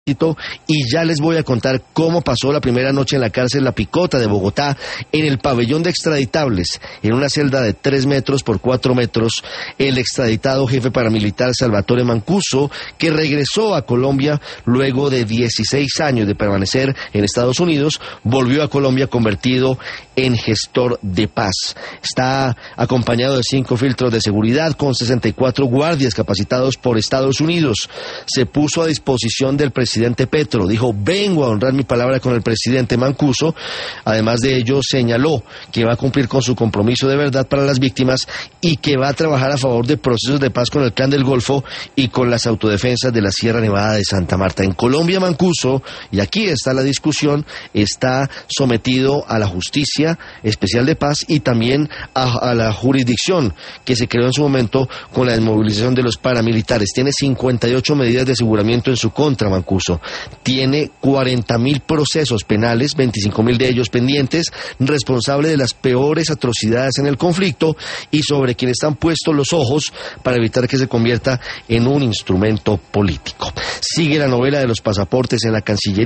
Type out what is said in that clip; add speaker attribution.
Speaker 1: Y ya les voy a contar cómo pasó la primera noche en la cárcel La Picota de Bogotá, en el pabellón de extraditables, en una celda de 3 metros por 4 metros, el extraditado jefe paramilitar Salvatore Mancuso, que regresó a Colombia luego de 16 años de permanecer en Estados Unidos, volvió a Colombia convertido en gestor de paz. Está acompañado de 5 filtros de seguridad con 64 guardias capacitados por Estados Unidos. Se puso a disposición del presidente Petro, dijo: vengo a honrar mi palabra con el presidente Mancuso. Además de ello, señaló que va a cumplir con su compromiso de verdad para las víctimas y que va a trabajar a favor de procesos de paz con el Clan del Golfo y con las autodefensas de la Sierra Nevada de Santa Marta. En Colombia, Mancuso, y aquí está la discusión, está sometido a la Justicia Especial de Paz y también a la jurisdicción que se creó en su momento con la desmovilización de los paramilitares. Tiene 58 medidas de aseguramiento en su contra, Mancuso. Tiene 40.000 procesos penales, 25.000 de ellos pendientes, responsable de las peores atrocidades en el conflicto y sobre quien están puestos los ojos para evitar que se convierta en un instrumento político. Sigue la novela de los pasaportes en la Cancillería.